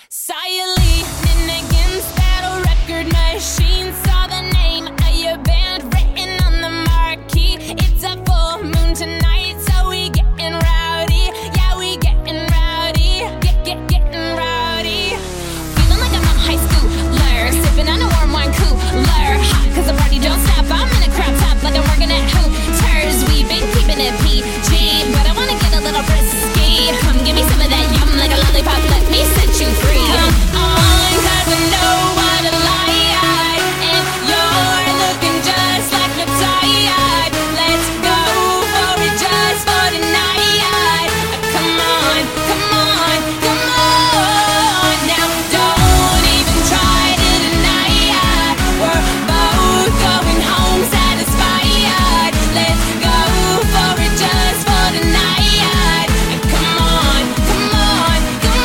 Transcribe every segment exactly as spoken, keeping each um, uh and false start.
Saw you leaning against that old record machine. Saw the name of your band written on the marquee. It's a full moon tonight, so we getting rowdy. Yeah, we getting rowdy. Get, get, getting rowdy. Feeling like I'm on high schooler, sipping on a warm wine cooler. Hot, cause the party don't stop. I'm in a crop top like I'm working at Hooters. We've been keeping it P G, but I wanna get a little risky. Come give me some of that yum like a lollipop. Let me set you free. Come on, cause I know what a lie. And you're looking just like my type. Let's go for it just for tonight. Come on, come on, come on. Now don't even try to deny it. We're both going home satisfied. Let's go for it just for tonight. Come on, come on, come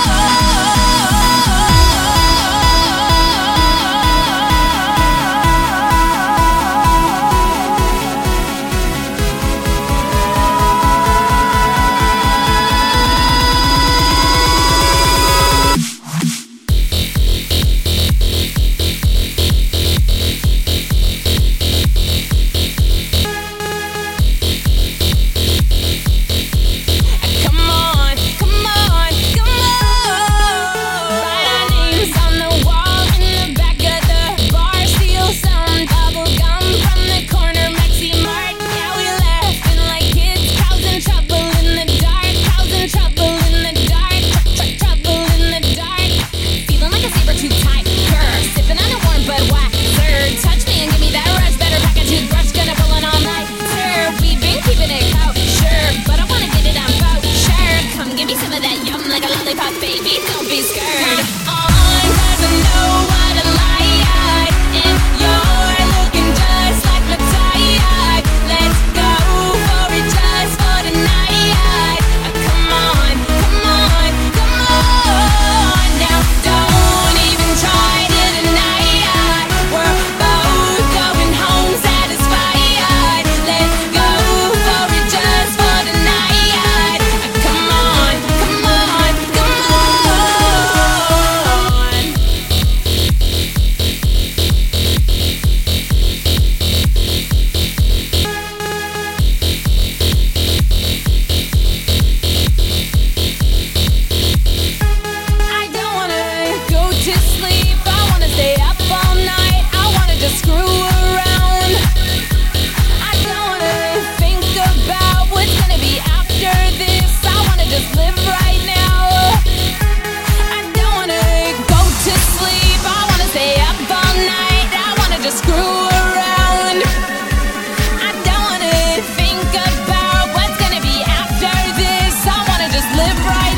Come on, come on, come on. Write our names on the wall in the back of the bar. Steal some bubble gum from the corner Maxi Mart. Yeah, we laughing like kids, causing trouble in the dark, causing trouble in the dark, tr tr trouble in the dark. Feeling like a saber-tooth tiger, sipping on a warm Budweiser. Touch me and give me that rush. Better pack a toothbrush, gonna pull it all night. Sir, we've been keeping it kosher, but I wanna get it on voucher. Come give me some of that yum like a lollipop, baby. Don't be scared. On, cause I know what a lie. And you're looking just like my type. Let's go for it just for tonight. Come on, come on, come on. Now don't even try to deny it. We're both going home satisfied. Let's go for it just for tonight. Come on, come on, come on. I don't wanna go to sleep. I wanna stay up all night. I wanna just screw around. I don't wanna think about what's gonna be after this. I wanna just live right now. I don't wanna go to sleep. I wanna stay up all night. I wanna just screw around. I don't wanna think about what's gonna be after this. I wanna just live right